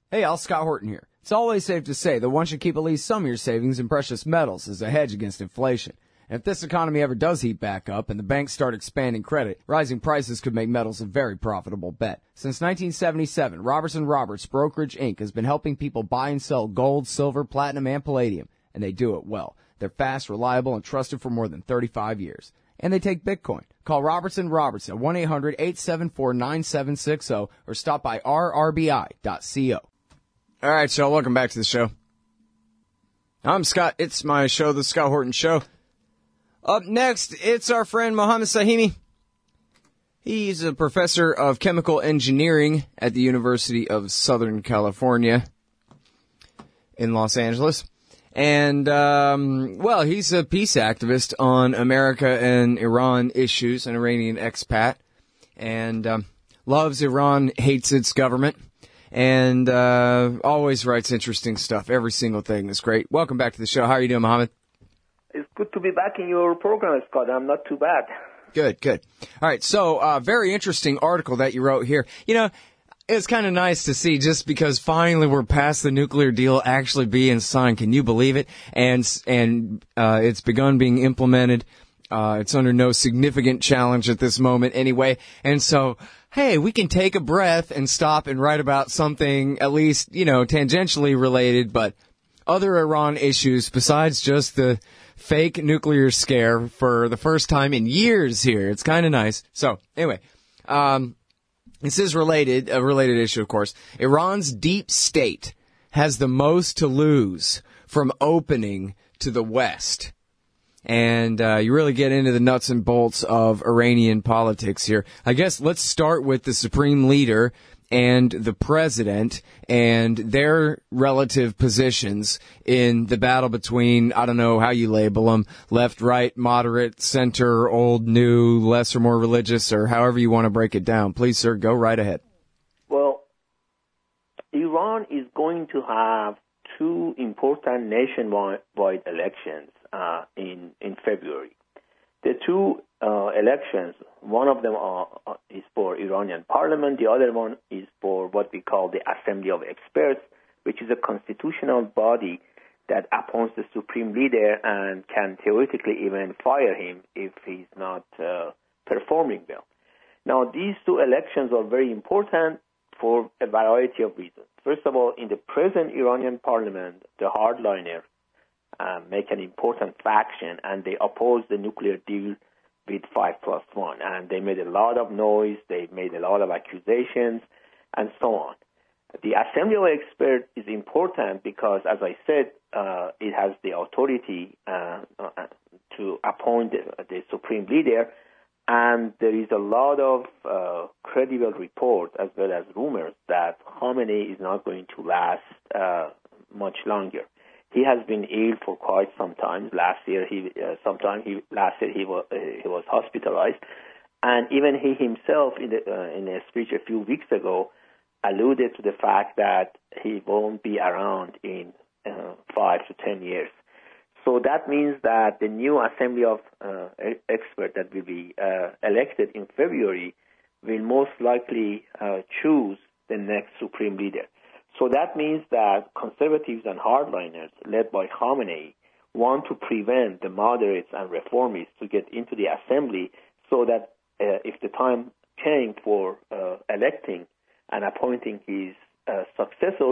Hey, Al, Scott Horton here. It's always safe to say that one should keep at least some of your savings in precious metals as a hedge against inflation. And if this economy ever does heat back up and the banks start expanding credit, rising prices could make metals a very profitable bet. Since 1977, Robertson Roberts Brokerage Inc. has been helping people buy and sell gold, silver, platinum, and palladium, and they do it well. They're fast, reliable, and trusted for more than 35 years. And they take Bitcoin. Call Robertson Roberts at 1-800-874-9760 or stop by rrbi.co. All right, y'all, welcome back to the show. I'm Scott. It's my show, The Scott Horton Show. Up next, it's our friend Mohammed Sahimi. He's a professor of chemical engineering at the University of Southern California in Los Angeles. And, he's a peace activist on America and Iran issues, an Iranian expat, and loves Iran, hates its government. And always writes interesting stuff. Every single thing is great. Welcome back to the show. How are you doing, Mohammed? It's good to be back in your program, Scott. I'm not too bad. Good, good. All right, so very interesting article that you wrote here. You know, it's kind of nice to see just because finally we're past the nuclear deal actually being signed. Can you believe it? And it's begun being implemented. It's under no significant challenge at this moment anyway. And so, hey, we can take a breath and stop and write about something at least, you know, tangentially related, but other Iran issues besides just the fake nuclear scare for the first time in years here. It's kind of nice. So, anyway, this is a related issue, of course. Iran's deep state has the most to lose from opening to the West. And you really get into the nuts and bolts of Iranian politics here. I guess let's start with the supreme leader and the president and their relative positions in the battle between, I don't know how you label them, left, right, moderate, center, old, new, less or more religious, or however you want to break it down. Please, sir, go right ahead. Well, Iran is going to have two important nationwide elections in February. The two elections, one of them is for Iranian parliament, the other one is for what we call the Assembly of Experts, which is a constitutional body that appoints the supreme leader and can theoretically even fire him if he's not performing well. Now, these two elections are very important for a variety of reasons. First of all, in the present Iranian parliament, the hardliners make an important faction, and they oppose the nuclear deal with 5+1. And they made a lot of noise, they made a lot of accusations, and so on. The Assembly of Experts is important because, as I said, it has the authority to appoint the supreme leader, and there is a lot of credible reports as well as rumors that Khamenei is not going to last much longer. He has been ill for quite some time. Last year he was hospitalized, and even he himself in a speech a few weeks ago alluded to the fact that he won't be around in 5 to 10 years. So that means that the new Assembly of Experts that will be elected in February will most likely choose the next supreme leader. So that means that conservatives and hardliners, led by Khamenei, want to prevent the moderates and reformists to get into the assembly so that if the time came for electing and appointing his successors,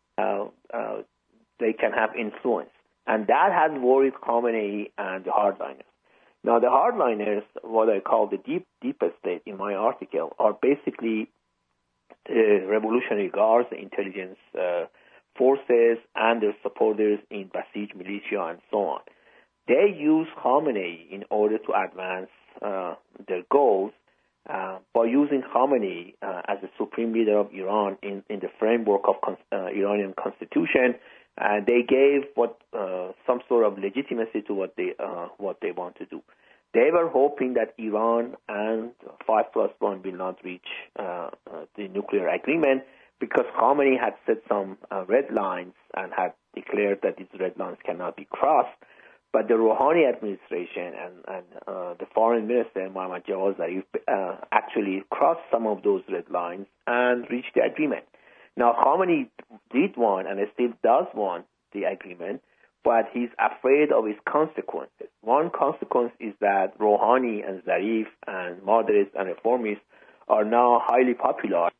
they can have influence. And that has worried Khamenei and the hardliners. Now, the hardliners, what I call the deepest state in my article, are basically the Revolutionary Guards, the intelligence forces, and their supporters in Basij militia and so on. They use Khamenei in order to advance their goals by using Khamenei as the supreme leader of Iran in the framework of Iranian constitution. They gave some sort of legitimacy to what they want to do. They were hoping that Iran and 5+1 will not reach the nuclear agreement because Khamenei had set some red lines and had declared that these red lines cannot be crossed. But the Rouhani administration and the foreign minister, Mohammad Javad Zarif, actually crossed some of those red lines and reached the agreement. Now, Khamenei did want and still does want the agreement, but he's afraid of its consequences. One consequence is that Rouhani and Zarif and moderates and reformists are now highly popular.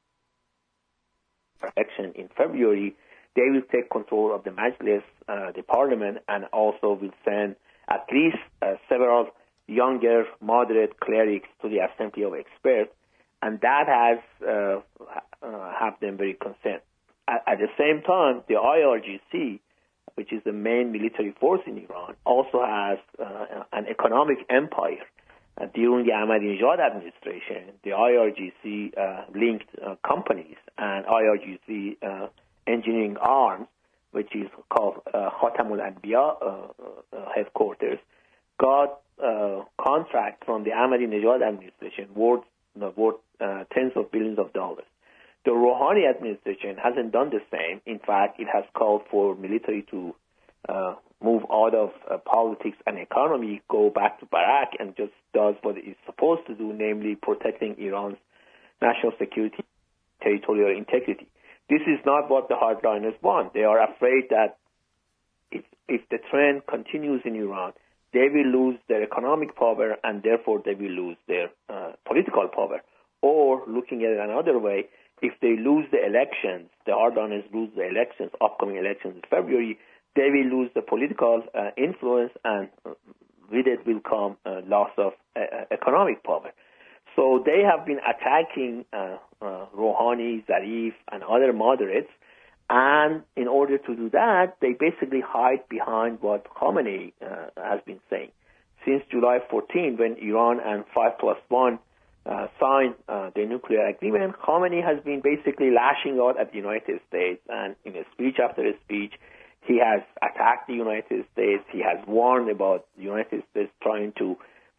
Election in February, they will take control of the Majlis, the parliament, and also will send at least several younger, moderate clerics to the Assembly of Experts, and that has have them very concerned. At the same time, the IRGC, which is the main military force in Iran, also has an economic empire. During the Ahmadinejad administration, the IRGC linked companies and IRGC engineering arms, which is called Khatamul Anbiya headquarters, got contracts from the Ahmadinejad administration worth tens of billions of dollars. The Rouhani administration hasn't done the same. In fact, it has called for military to move out of politics and economy, go back to Barak, and just does what it's supposed to do, namely protecting Iran's national security, territorial integrity. This is not what the hardliners want. They are afraid that if the trend continues in Iran, they will lose their economic power and therefore they will lose their political power. Or, looking at it another way, if they lose the elections, the hardliners lose the elections, upcoming elections in February, they will lose the political influence, and with it will come loss of economic power. So they have been attacking Rouhani, Zarif, and other moderates, and in order to do that, they basically hide behind what Khamenei has been saying. Since July 14, when Iran and 5+1 signed the nuclear agreement, Khamenei has been basically lashing out at the United States, and in a speech after a speech, he has attacked the United States. He has warned about the United States trying to,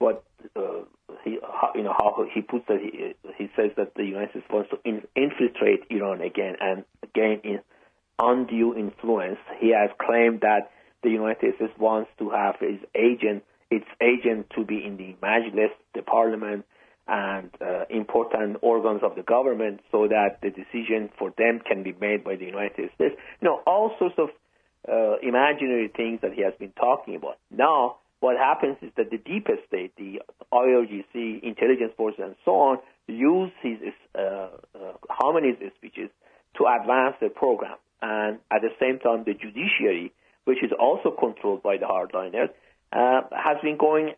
how he puts it. He says that the United States wants to infiltrate Iran again and gain undue influence. He has claimed that the United States wants to have its agent to be in the Majlis, the parliament, and important organs of the government, so that the decision for them can be made by the United States. All sorts of imaginary things that he has been talking about. Now, what happens is that the deepest state, the IRGC, intelligence forces, and so on, use his Khamenei's speeches to advance their program. And at the same time, the judiciary, which is also controlled by the hardliners, has been going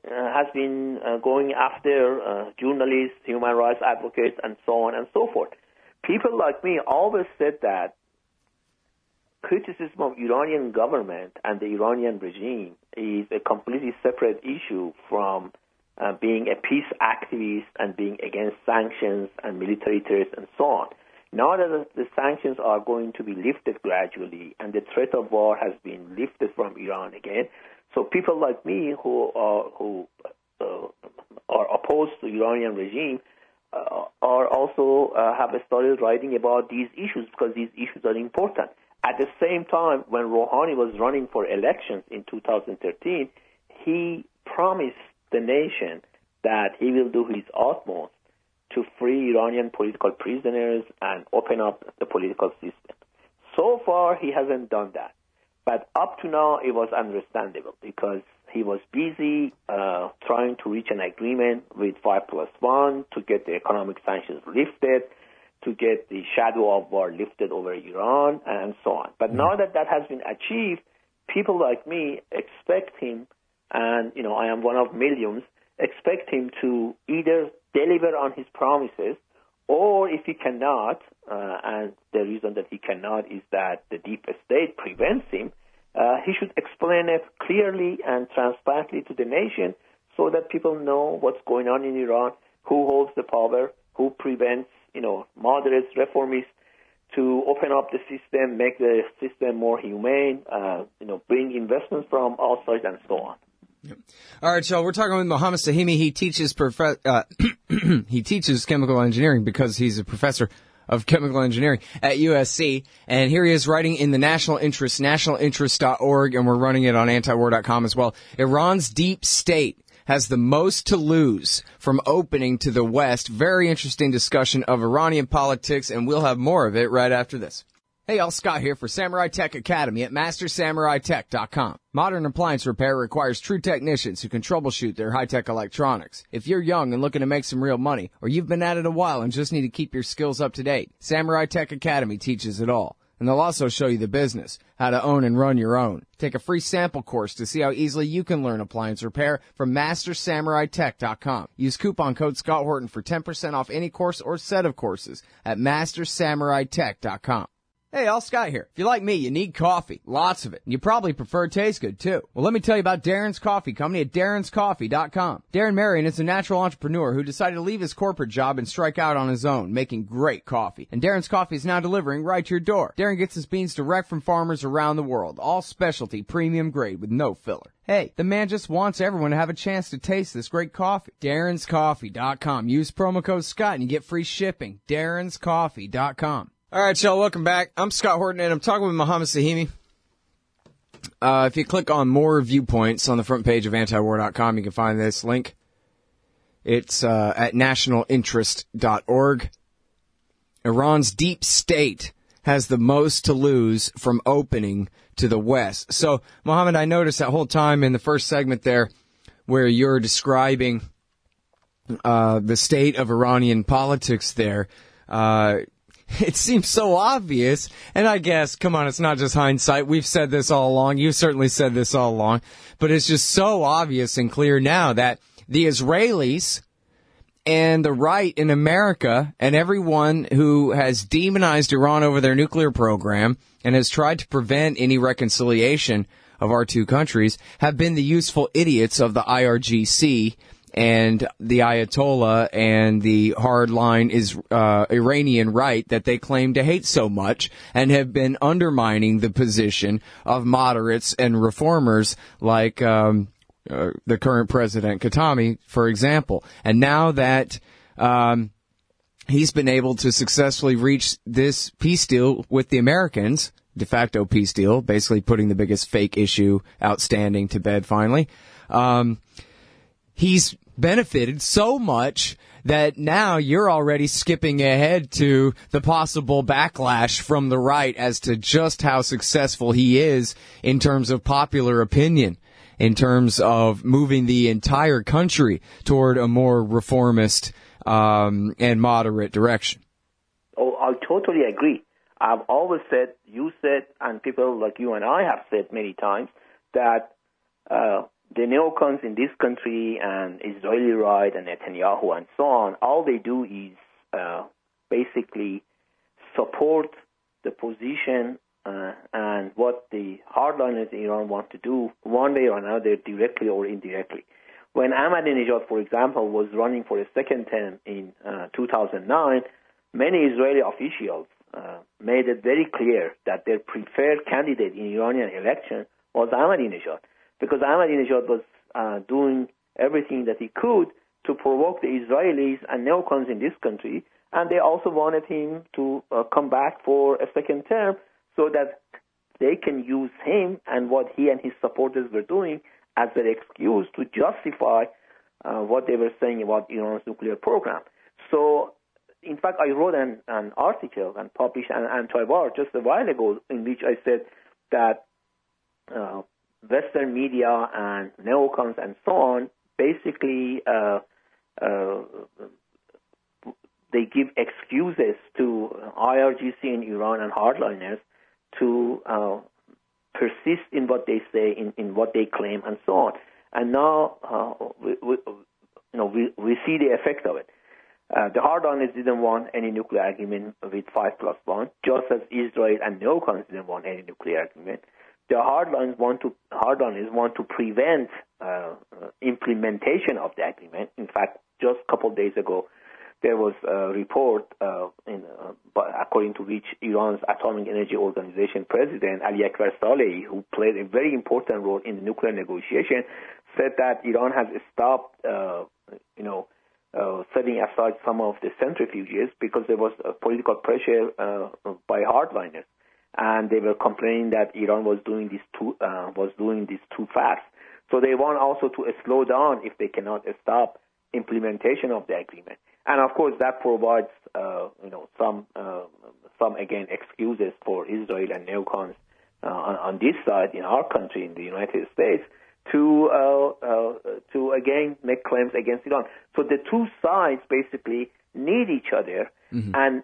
after journalists, human rights advocates, and so on and so forth. People like me always said that criticism of Iranian government and the Iranian regime is a completely separate issue from being a peace activist and being against sanctions and military terrorists and so on. Now that the sanctions are going to be lifted gradually and the threat of war has been lifted from Iran again, so people like me who are opposed to the Iranian regime are also have started writing about these issues because these issues are important. At the same time, when Rouhani was running for elections in 2013, he promised the nation that he will do his utmost to free Iranian political prisoners and open up the political system. So far, he hasn't done that. But up to now, it was understandable because he was busy trying to reach an agreement with 5+1 to get the economic sanctions lifted, to get the shadow of war lifted over Iran, and so on. But now that that has been achieved, people like me expect him, and I am one of millions, expect him to either deliver on his promises, or if he cannot, and the reason that he cannot is that the deep state prevents him, he should explain it clearly and transparently to the nation so that people know what's going on in Iran, who holds the power, who prevents moderates, reformists, to open up the system, make the system more humane, bring investments from outside and so on. Yep. All right, y'all. We're talking with Mohammad Sahimi. He teaches he teaches chemical engineering because he's a professor of chemical engineering at USC. And here he is writing in the National Interest, nationalinterest.org, and we're running it on antiwar.com as well. Iran's deep state has the most to lose from opening to the West. Very interesting discussion of Iranian politics, and we'll have more of it right after this. Hey, all, Scott here for Samurai Tech Academy at MasterSamuraiTech.com. Modern appliance repair requires true technicians who can troubleshoot their high-tech electronics. If you're young and looking to make some real money, or you've been at it a while and just need to keep your skills up to date, Samurai Tech Academy teaches it all. And they'll also show you the business, how to own and run your own. Take a free sample course to see how easily you can learn appliance repair from MasterSamuraiTech.com. Use coupon code Scott Horton for 10% off any course or set of courses at MasterSamuraiTech.com. Hey, all, Scott here. If you're like me, you need coffee. Lots of it. And you probably prefer it tastes good, too. Well, let me tell you about Darren's Coffee Company at Darren'sCoffee.com. Darren Marion is a natural entrepreneur who decided to leave his corporate job and strike out on his own, making great coffee. And Darren's Coffee is now delivering right to your door. Darren gets his beans direct from farmers around the world. All specialty, premium grade with no filler. Hey, the man just wants everyone to have a chance to taste this great coffee. Darren'sCoffee.com. Use promo code Scott and you get free shipping. Darren'sCoffee.com. All right, y'all, welcome back. I'm Scott Horton, and I'm talking with Mohammed Sahimi. If you click on More Viewpoints on the front page of antiwar.com, you can find this link. It's at nationalinterest.org. Iran's deep state has the most to lose from opening to the West. So, Mohammed, I noticed that whole time in the first segment there where you're describing the state of Iranian politics there, it seems so obvious, and I guess, come on, it's not just hindsight. We've said this all along. You've certainly said this all along. But it's just so obvious and clear now that the Israelis and the right in America and everyone who has demonized Iran over their nuclear program and has tried to prevent any reconciliation of our two countries have been the useful idiots of the IRGC and the Ayatollah and the hardline Iranian right that they claim to hate so much and have been undermining the position of moderates and reformers like the current president, Khatami, for example. And now that he's been able to successfully reach this peace deal with the Americans, de facto peace deal, basically putting the biggest fake issue outstanding to bed finally, he's benefited so much that now you're already skipping ahead to the possible backlash from the right as to just how successful he is in terms of popular opinion, in terms of moving the entire country toward a more reformist and moderate direction. Oh, I totally agree. I've always said, you said, and people like you and I have said many times that the neocons in this country and Israeli right and Netanyahu and so on, all they do is basically support the position and what the hardliners in Iran want to do one way or another, directly or indirectly. When Ahmadinejad, for example, was running for a second term in 2009, many Israeli officials made it very clear that their preferred candidate in Iranian election was Ahmadinejad, because Ahmadinejad was doing everything that he could to provoke the Israelis and neocons in this country, and they also wanted him to come back for a second term so that they can use him and what he and his supporters were doing as an excuse to justify what they were saying about Iran's nuclear program. So, in fact, I wrote an article and published an anti-war just a while ago in which I said that Western media and neocons and so on basically they give excuses to IRGC in Iran and hardliners to persist in what they say, in what they claim, and so on. And now we see the effect of it. The hardliners didn't want any nuclear agreement with 5+1, just as Israel and neocons didn't want any nuclear agreement. The hardliners want to prevent implementation of the agreement. In fact, just a couple of days ago, there was a report according to which Iran's Atomic Energy Organization president, Ali Akbar Salehi, who played a very important role in the nuclear negotiation, said that Iran has stopped, setting aside some of the centrifuges because there was political pressure by hardliners, and they were complaining that Iran was doing this too fast. So they want also to slow down if they cannot stop implementation of the agreement. And of course, that provides, some again excuses for Israel and neocons on this side in our country, in the United States, to again make claims against Iran. So the two sides basically need each other, and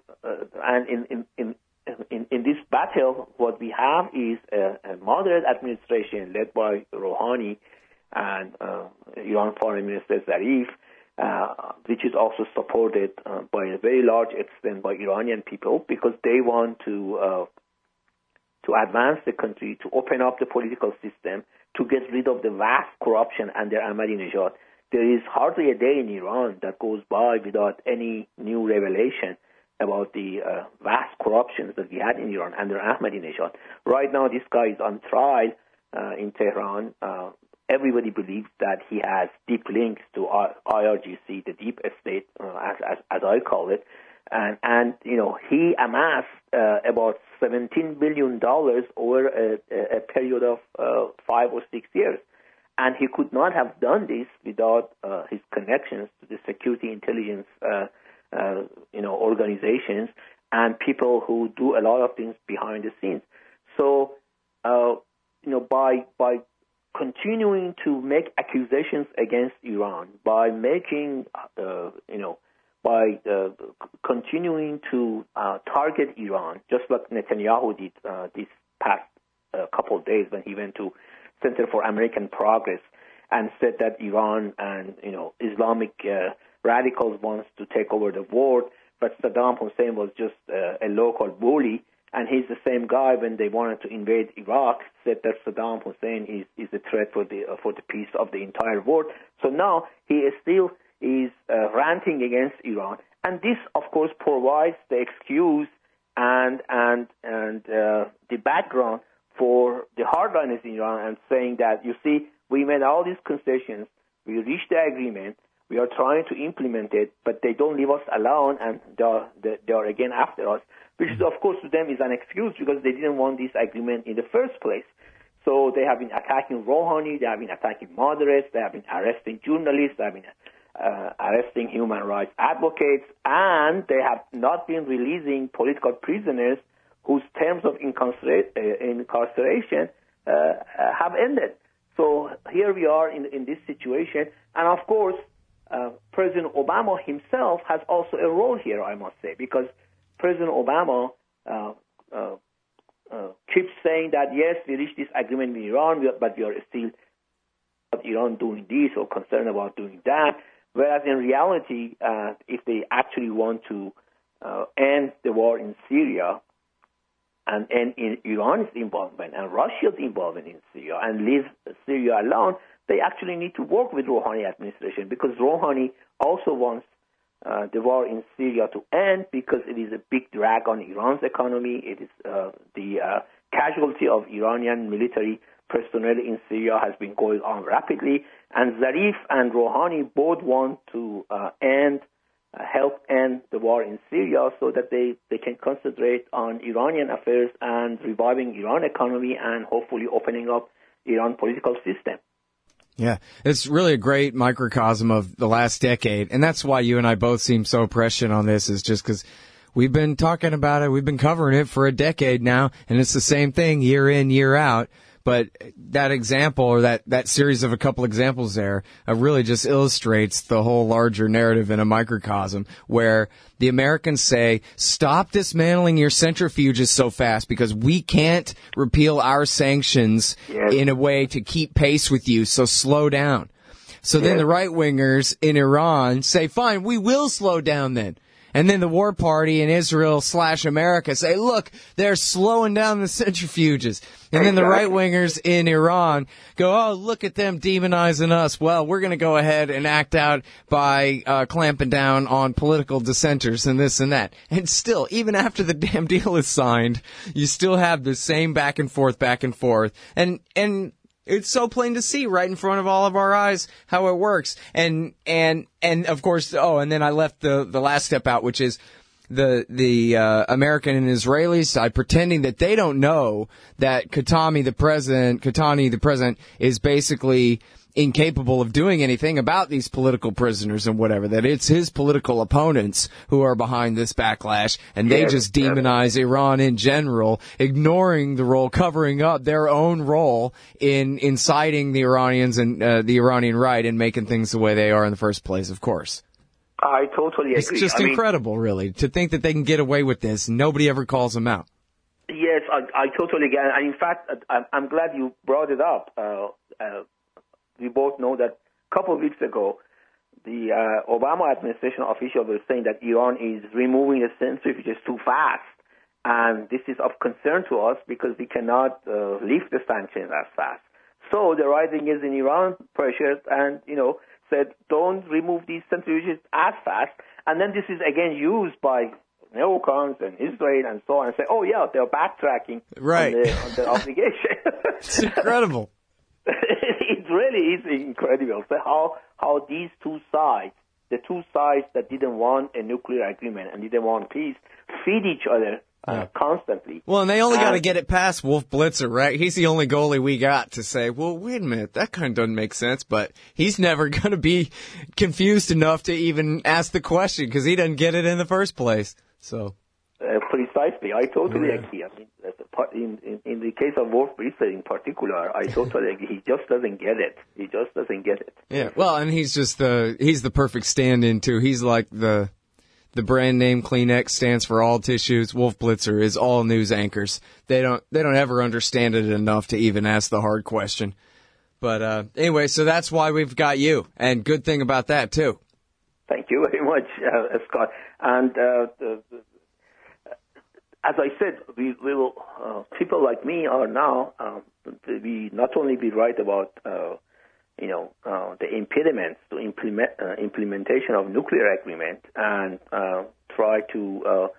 in this battle, what we have is a moderate administration led by Rouhani and Iran Foreign Minister Zarif, which is also supported by a very large extent by Iranian people, because they want to advance the country, to open up the political system, to get rid of the vast corruption under Ahmadinejad. There is hardly a day in Iran that goes by without any new revelation about the vast corruptions that we had in Iran under Ahmadinejad. Right now, this guy is on trial in Tehran. Everybody believes that he has deep links to IRGC, the deep state, as I call it. And he amassed about $17 billion over a period of 5 or 6 years. And he could not have done this without his connections to the security intelligence organizations and people who do a lot of things behind the scenes. So, by continuing to make accusations against Iran, by making, continuing to target Iran, just like Netanyahu did this past couple of days when he went to Center for American Progress and said that Iran and Islamic radicals wants to take over the world, but Saddam Hussein was just a local bully. And he's the same guy when they wanted to invade Iraq said that Saddam Hussein is a threat for the peace of the entire world. So now he is still ranting against Iran, and this, of course, provides the excuse and the background for the hardliners in Iran and saying that, you see, we made all these concessions, we reached the agreement, we are trying to implement it, but they don't leave us alone, and they are again after us, which is, of course, to them is an excuse because they didn't want this agreement in the first place. So they have been attacking Rouhani, they have been attacking moderates, they have been arresting journalists, they have been arresting human rights advocates, and they have not been releasing political prisoners whose terms of incarceration have ended. So here we are in this situation. And of course, President Obama himself has also a role here, I must say, because President Obama keeps saying that, yes, we reached this agreement with Iran, but we are still Iran doing this or concerned about doing that. Whereas in reality, if they actually want to end the war in Syria and end in Iran's involvement and Russia's involvement in Syria and leave Syria alone, they actually need to work with Rouhani administration, because Rouhani also wants the war in Syria to end because it is a big drag on Iran's economy. It is the casualty of Iranian military personnel in Syria has been going on rapidly, and Zarif and Rouhani both want to help end the war in Syria so that they can concentrate on Iranian affairs and reviving Iran economy and hopefully opening up Iran political system. Yeah, it's really a great microcosm of the last decade, and that's why you and I both seem so prescient on this, is just because we've been talking about it, we've been covering it for a decade now, and it's the same thing year in, year out. But that example, or that series of a couple examples there, really just illustrates the whole larger narrative in a microcosm, where the Americans say, stop dismantling your centrifuges so fast because we can't repeal our sanctions in a way to keep pace with you, so slow down. So then the right-wingers in Iran say, fine, we will slow down then. And then the war party in Israel/America say, look, they're slowing down the centrifuges. And then the right-wingers in Iran go, oh, look at them demonizing us. Well, we're going to go ahead and act out by clamping down on political dissenters and this and that. And still, even after the damn deal is signed, you still have the same back and forth. And it's so plain to see right in front of all of our eyes how it works. And of course, and then I left the last step out, which is the American and Israeli side, pretending that they don't know that Khatami, the president, is basically incapable of doing anything about these political prisoners and whatever, that it's his political opponents who are behind this backlash, and they just demonize Iran in general, ignoring the role, covering up their own role in inciting the Iranians and the Iranian right and making things the way they are in the first place, of course. I totally agree. It's just incredible, really, to think that they can get away with this. Nobody ever calls them out. Yes, I totally get it. And in fact, I'm glad you brought it up. We both know that a couple of weeks ago, the Obama administration officials were saying that Iran is removing the centrifuges too fast. And this is of concern to us because we cannot lift the sanctions as fast. So the rising is in Iran pressured and, said, don't remove these centrifuges as fast. And then this is again used by neocons and Israel and so on and say, oh, yeah, they're backtracking on their obligation. It's incredible. It really is incredible. So how these two sides, the two sides that didn't want a nuclear agreement and didn't want peace, feed each other constantly. Well, and they only got to get it past Wolf Blitzer, right? He's the only goalie we got to say, well, wait a minute, that kind of doesn't make sense, but he's never going to be confused enough to even ask the question because he doesn't get it in the first place. So precisely, I totally agree. I mean, in the case of Wolf Blitzer in particular, I totally agree. He just doesn't get it. Yeah, well, and he's the perfect stand-in too. He's like the brand name Kleenex stands for all tissues. Wolf Blitzer is all news anchors. They don't ever understand it enough to even ask the hard question. But anyway, so that's why we've got you, and good thing about that too. Thank you very much, Scott. And as I said, we will. People like me are now. We not only be right about the impediments to implementation of nuclear agreement and try to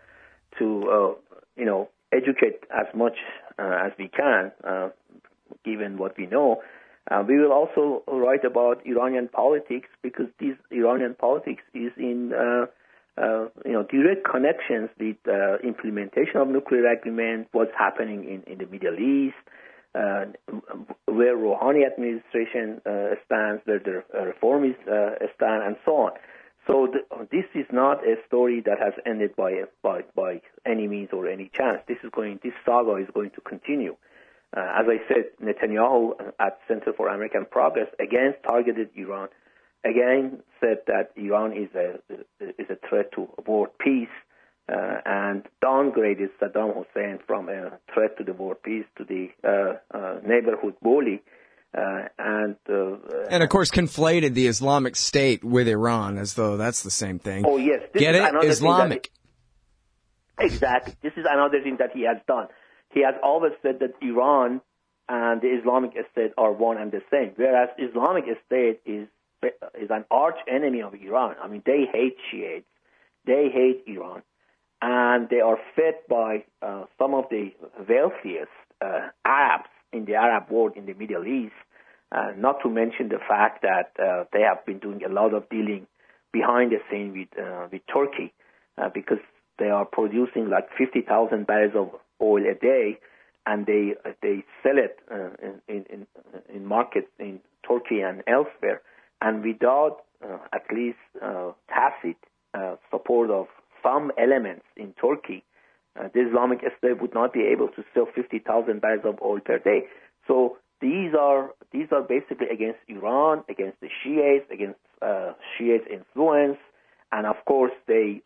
educate as much as we can, given what we know. We will also write about Iranian politics because this Iranian politics is in direct connections with implementation of nuclear agreement, what's happening in the Middle East, where Rouhani administration stands, where the reformists stand, and so on. So this is not a story that has ended by any means or any chance. This saga is going to continue. As I said, Netanyahu at Center for American Progress again targeted Iran, again said that Iran is a threat to world peace, and downgraded Saddam Hussein from a threat to the world peace to the neighborhood bully, and of course conflated the Islamic State with Iran as though that's the same thing. Oh yes, get it? Islamic. Exactly. This is another thing that he has done. He has always said that Iran and the Islamic State are one and the same, whereas Islamic State is an arch enemy of Iran. I mean, they hate Shiites, they hate Iran, and they are fed by some of the wealthiest Arabs in the Arab world in the Middle East, not to mention the fact that they have been doing a lot of dealing behind the scene with Turkey, because they are producing like 50,000 barrels of oil a day, and they sell it in markets in Turkey and elsewhere. And without at least tacit support of some elements in Turkey, the Islamic State would not be able to sell 50,000 barrels of oil per day. So these are basically against Iran, against the Shiites, against Shiite influence, and of course they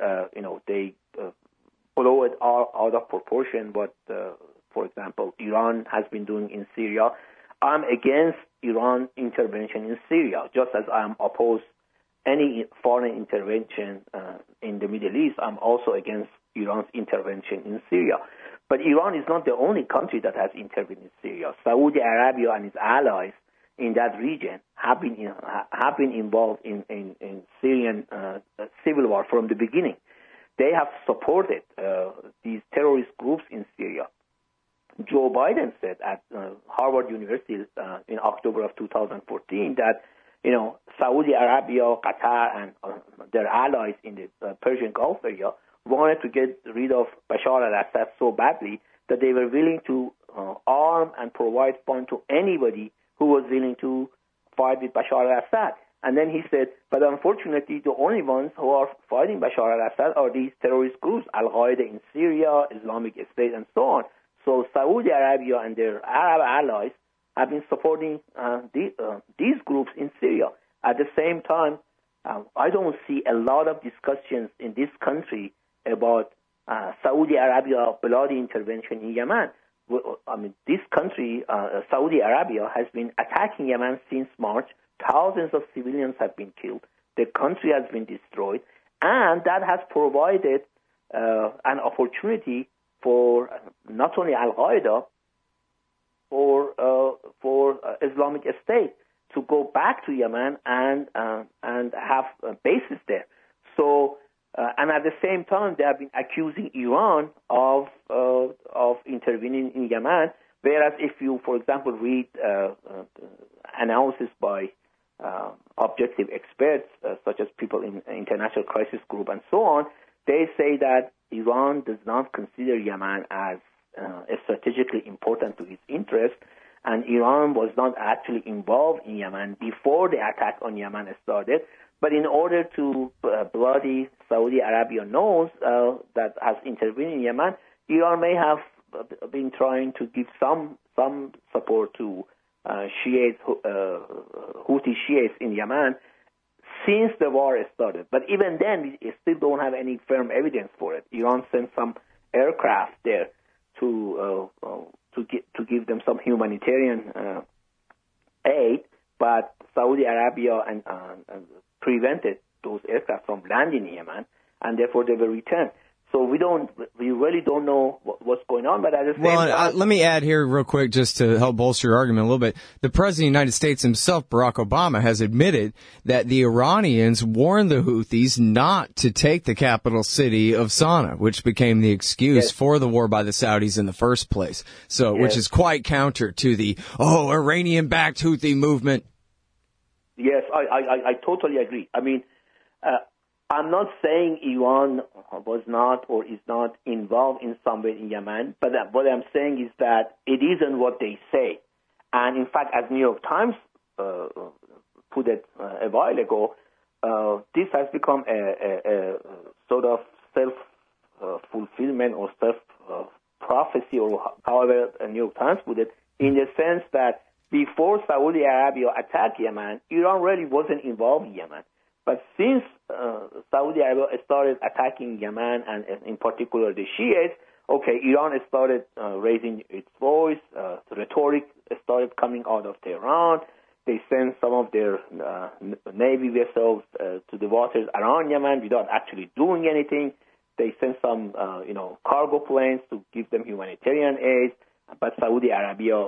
blow it out of proportion. What, for example, Iran has been doing in Syria. I'm against Iran intervention in Syria, just as I'm opposed any foreign intervention in the Middle East. I'm also against Iran's intervention in Syria. But Iran is not the only country that has intervened in Syria. Saudi Arabia and its allies in that region have been involved in Syrian civil war from the beginning. They have supported these terrorist groups in Syria. Joe Biden said at Harvard University in October of 2014 that, Saudi Arabia, Qatar, and their allies in the Persian Gulf area wanted to get rid of Bashar al-Assad so badly that they were willing to arm and provide funds to anybody who was willing to fight with Bashar al-Assad. And then he said, but unfortunately, the only ones who are fighting Bashar al-Assad are these terrorist groups, Al-Qaeda in Syria, Islamic State, and so on. So Saudi Arabia and their Arab allies have been supporting these groups in Syria. At the same time, I don't see a lot of discussions in this country about Saudi Arabia bloody intervention in Yemen. I mean, this country, Saudi Arabia, has been attacking Yemen since March. Thousands of civilians have been killed. The country has been destroyed. And that has provided an opportunity for not only Al-Qaeda, for Islamic State to go back to Yemen and have bases there. So, and at the same time, they have been accusing Iran of intervening in Yemen. Whereas, if you, for example, read analysis by objective experts, such as people in International Crisis Group and so on, they say that Iran does not consider Yemen as strategically important to its interest, and Iran was not actually involved in Yemen before the attack on Yemen started. But in order to bloody Saudi Arabia nose that has intervened in Yemen, Iran may have been trying to give some support to Shiites, Houthi Shiites in Yemen since the war started. But even then, we still don't have any firm evidence for it. Iran sent some aircraft there to give them some humanitarian aid, but Saudi Arabia and prevented those aircraft from landing in Yemen, and therefore they were returned. So we really don't know what's going on, but at the same time... let me add here real quick just to help bolster your argument a little bit. The President of the United States himself, Barack Obama, has admitted that the Iranians warned the Houthis not to take the capital city of Sana'a, which became the excuse for the war by the Saudis in the first place. So, which is quite counter to the, Iranian-backed Houthi movement. Yes, I totally agree. I mean, I'm not saying Iran was not or is not involved in some way in Yemen, but what I'm saying is that it isn't what they say. And in fact, as New York Times put it a while ago, this has become a sort of self-fulfillment or self-prophecy, or however New York Times put it, in the sense that before Saudi Arabia attacked Yemen, Iran really wasn't involved in Yemen. But since Saudi Arabia started attacking Yemen, and in particular the Shiites, Iran started raising its voice. The rhetoric started coming out of Tehran. They sent some of their Navy vessels to the waters around Yemen without actually doing anything. They sent some, cargo planes to give them humanitarian aid. But Saudi Arabia,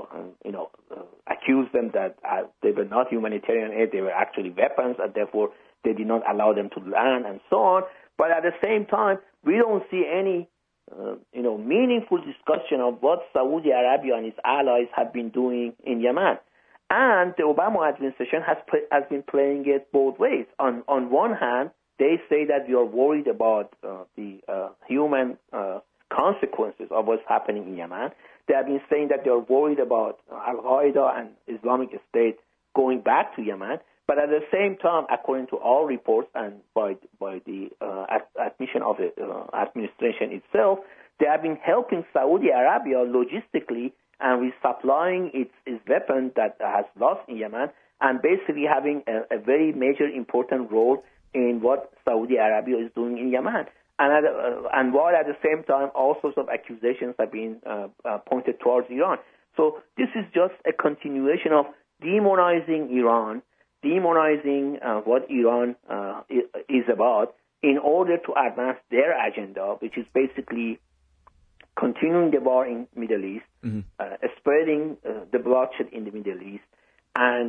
accused them that they were not humanitarian aid; they were actually weapons, and therefore they did not allow them to land, and so on. But at the same time, we don't see any, meaningful discussion of what Saudi Arabia and its allies have been doing in Yemen. And the Obama administration has been playing it both ways. On one hand, they say that we are worried about the human consequences of what's happening in Yemen. They have been saying that they are worried about Al-Qaeda and Islamic State going back to Yemen. But at the same time, according to all reports and by the admission of the administration itself, they have been helping Saudi Arabia logistically and resupplying its weapons that has lost in Yemen, and basically having a very major important role in what Saudi Arabia is doing in Yemen. And while at the same time, all sorts of accusations have been pointed towards Iran. So this is just a continuation of demonizing Iran, demonizing what Iran is about, in order to advance their agenda, which is basically continuing the war in the Middle East, spreading the bloodshed in the Middle East, and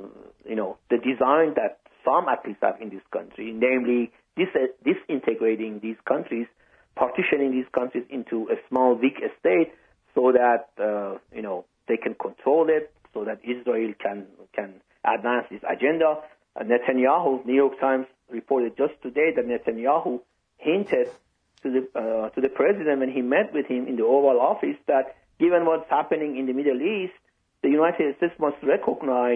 the design that some at least have in this country, namely disintegrating these countries, partitioning these countries into a small, weak state, so that they can control it, so that Israel can advance its agenda. Netanyahu, New York Times reported just today that Netanyahu hinted to the president when he met with him in the Oval Office that given what's happening in the Middle East, the United States must recognize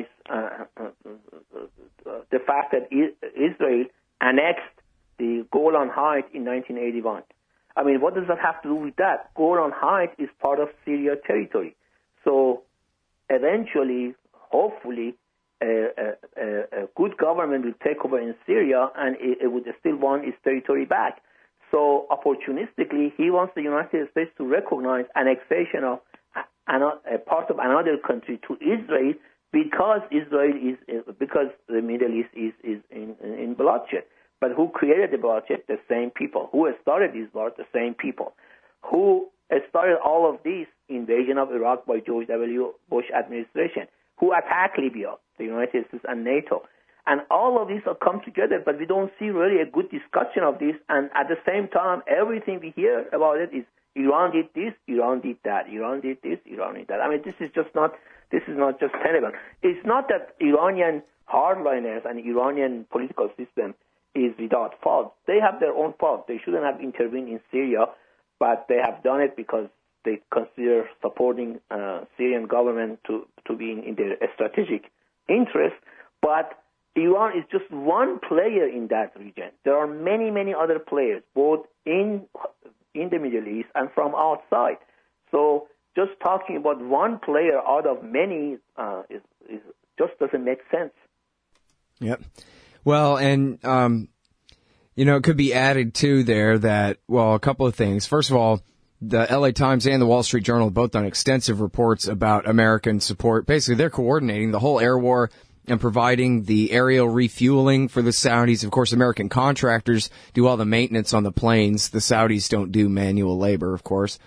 the fact that Israel annexed the Golan Heights in 1981. I mean, what does that have to do with that? Golan Heights is part of Syria territory. So eventually, hopefully, a good government will take over in Syria, and it would still want its territory back. So opportunistically, he wants the United States to recognize annexation of a part of another country to Israel because because the Middle East is in bloodshed. But who created the bloodshed? The same people. Who started this war? The same people. Who started all of this invasion of Iraq by George W. Bush administration? Who attacked Libya? The United States and NATO. And all of these have come together, but we don't see really a good discussion of this. And at the same time, everything we hear about it is Iran did this, Iran did that, Iran did this, Iran did that. I mean, this is not just tenable. It's not that Iranian hardliners and Iranian political system is without fault. They have their own fault. They shouldn't have intervened in Syria, but they have done it because they consider supporting Syrian government to be in their strategic interest. But Iran is just one player in that region. There are many, many other players, both in the Middle East and from outside. So just talking about one player out of many is just doesn't make sense. Yep. Well, and, it could be added to there that, well, a couple of things. First of all, the LA Times and the Wall Street Journal have both done extensive reports about American support. Basically, they're coordinating the whole air war and providing the aerial refueling for the Saudis. Of course, American contractors do all the maintenance on the planes. The Saudis don't do manual labor, of course.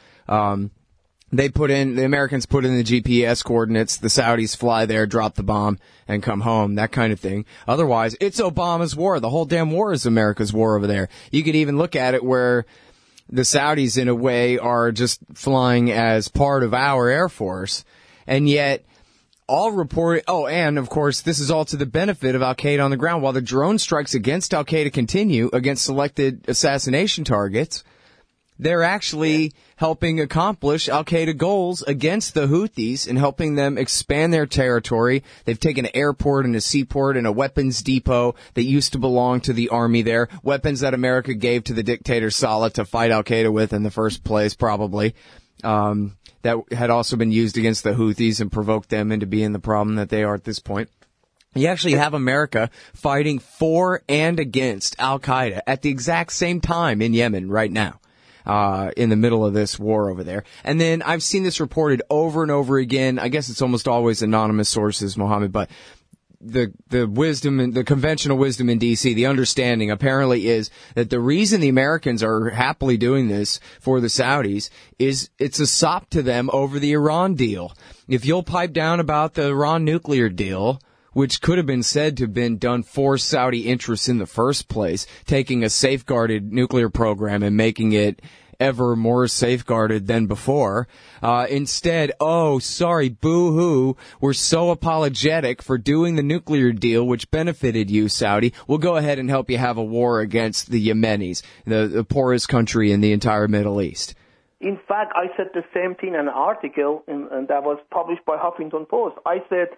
The Americans put in the GPS coordinates. The Saudis fly there, drop the bomb, and come home, that kind of thing. Otherwise, it's Obama's war. The whole damn war is America's war over there. You could even look at it where the Saudis, in a way, are just flying as part of our Air Force. And yet, all reported, and of course, this is all to the benefit of Al-Qaeda on the ground. While the drone strikes against Al-Qaeda continue against selected assassination targets, they're actually helping accomplish Al-Qaeda goals against the Houthis and helping them expand their territory. They've taken an airport and a seaport and a weapons depot that used to belong to the army there, weapons that America gave to the dictator Saleh to fight Al-Qaeda with in the first place, probably, that had also been used against the Houthis and provoked them into being the problem that they are at this point. You actually have America fighting for and against Al-Qaeda at the exact same time in Yemen right now. In the middle of this war over there. And then I've seen this reported over and over again. I guess it's almost always anonymous sources, Mohammed, but the wisdom and the conventional wisdom in D.C., the understanding apparently is that the reason the Americans are happily doing this for the Saudis is it's a sop to them over the Iran deal. If you'll pipe down about the Iran nuclear deal, which could have been said to have been done for Saudi interests in the first place, taking a safeguarded nuclear program and making it ever more safeguarded than before. Instead, boo-hoo, we're so apologetic for doing the nuclear deal, which benefited you, Saudi. We'll go ahead and help you have a war against the Yemenis, the poorest country in the entire Middle East. In fact, I said the same thing in an article and that was published by Huffington Post. I said,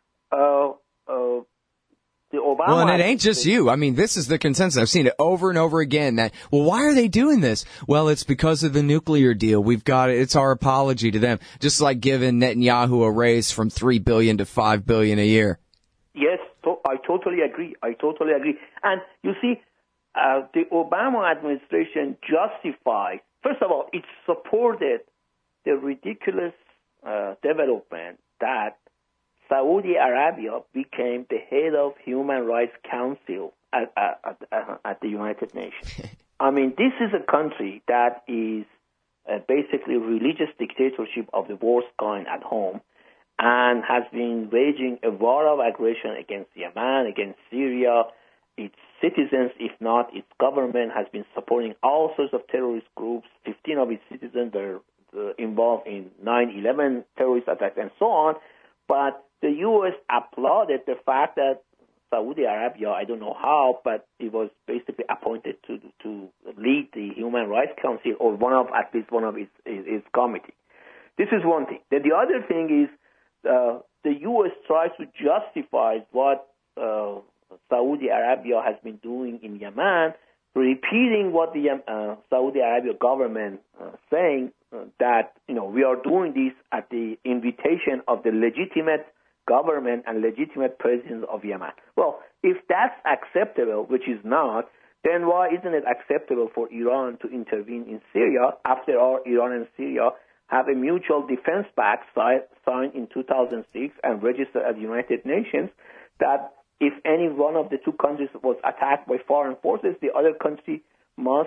the Obama... Well, and it ain't just you. I mean, this is the consensus. I've seen it over and over again that, well, why are they doing this? Well, it's because of the nuclear deal. We've got it. It's our apology to them. Just like giving Netanyahu a raise from $3 billion to $5 billion a year. Yes, I totally agree. And you see, the Obama administration justified, first of all, it supported the ridiculous development that Saudi Arabia became the head of Human Rights Council at the United Nations. I mean, this is a country that is basically a religious dictatorship of the worst kind at home and has been waging a war of aggression against Yemen, against Syria. Its citizens, if not its government, has been supporting all sorts of terrorist groups. 15 of its citizens were involved in 9/11 terrorist attacks and so on. But the U.S. applauded the fact that Saudi Arabia, I don't know how, but he was basically appointed to lead the Human Rights Council, or at least one of its committee. This is one thing. Then the other thing is the U.S. tries to justify what Saudi Arabia has been doing in Yemen, repeating what the Saudi Arabia government saying that we are doing this at the invitation of the legitimate government and legitimate president of Yemen. Well, if that's acceptable, which is not, then why isn't it acceptable for Iran to intervene in Syria? After all, Iran and Syria have a mutual defense pact signed in 2006 and registered at the United Nations that if any one of the two countries was attacked by foreign forces, the other country must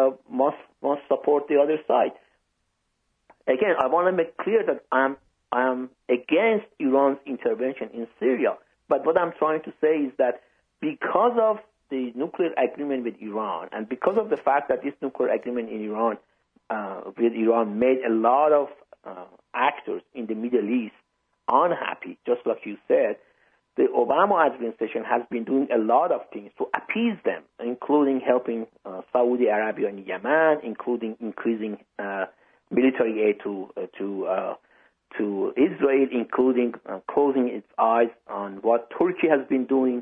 support the other side. Again, I want to make clear that I am against Iran's intervention in Syria. But what I'm trying to say is that because of the nuclear agreement with Iran, and because of the fact that this nuclear agreement in Iran with Iran made a lot of actors in the Middle East unhappy, just like you said, the Obama administration has been doing a lot of things to appease them, including helping Saudi Arabia in Yemen, including increasing military aid to Israel, including closing its eyes on what Turkey has been doing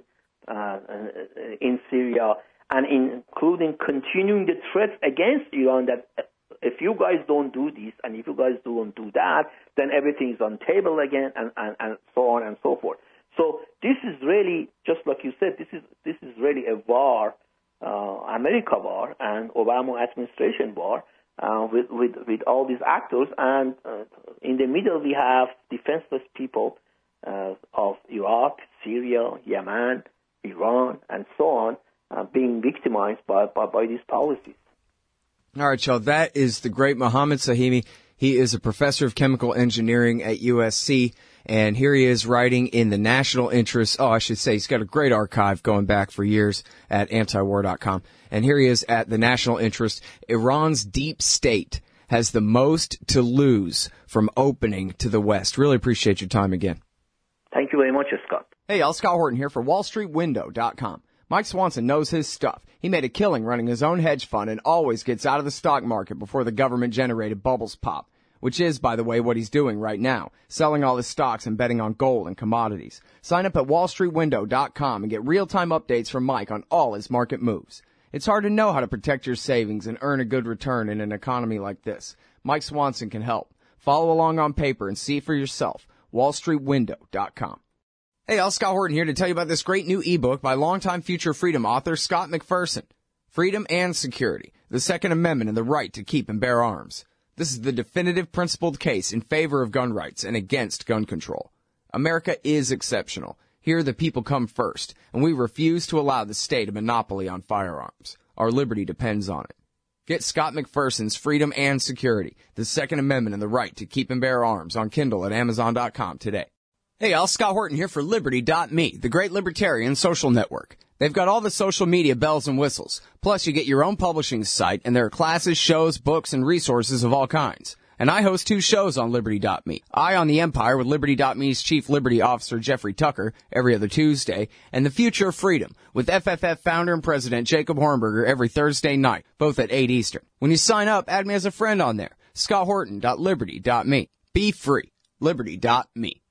in Syria, and including continuing the threats against Iran that if you guys don't do this and if you guys don't do that, then everything is on table again, and so on and so forth. So this is really, just like you said, this is really a war, America war, and Obama administration war with all these actors. And in the middle, we have defenseless people of Iraq, Syria, Yemen, Iran, and so on, being victimized by these policies. All right, y'all. That is the great Mohammed Sahimi. He is a professor of chemical engineering at USC. And here he is writing in the National Interest. Oh, I should say he's got a great archive going back for years at antiwar.com. And here he is at the National Interest. Iran's deep state has the most to lose from opening to the West. Really appreciate your time again. Thank you very much, Scott. Hey, y'all. Scott Horton here for WallStreetWindow.com. Mike Swanson knows his stuff. He made a killing running his own hedge fund and always gets out of the stock market before the government-generated bubbles pop. Which is, by the way, what he's doing right now, selling all his stocks and betting on gold and commodities. Sign up at WallStreetWindow.com and get real-time updates from Mike on all his market moves. It's hard to know how to protect your savings and earn a good return in an economy like this. Mike Swanson can help. Follow along on paper and see for yourself. WallStreetWindow.com. Hey, y'all, Scott Horton here to tell you about this great new ebook by longtime Future Freedom author Scott McPherson. Freedom and Security, the Second Amendment and the Right to Keep and Bear Arms. This is the definitive principled case in favor of gun rights and against gun control. America is exceptional. Here the people come first, and we refuse to allow the state a monopoly on firearms. Our liberty depends on it. Get Scott McPherson's Freedom and Security, the Second Amendment and the Right to Keep and Bear Arms on Kindle at Amazon.com today. Hey, y'all, Scott Horton here for Liberty.me, the great libertarian social network. They've got all the social media bells and whistles. Plus, you get your own publishing site, and there are classes, shows, books, and resources of all kinds. And I host 2 shows on Liberty.me. Eye on the Empire with Liberty.me's Chief Liberty Officer Jeffrey Tucker every other Tuesday, and The Future of Freedom with FFF founder and president Jacob Hornberger every Thursday night, both at 8 Eastern. When you sign up, add me as a friend on there. ScottHorton.Liberty.me. Be free. Liberty.me.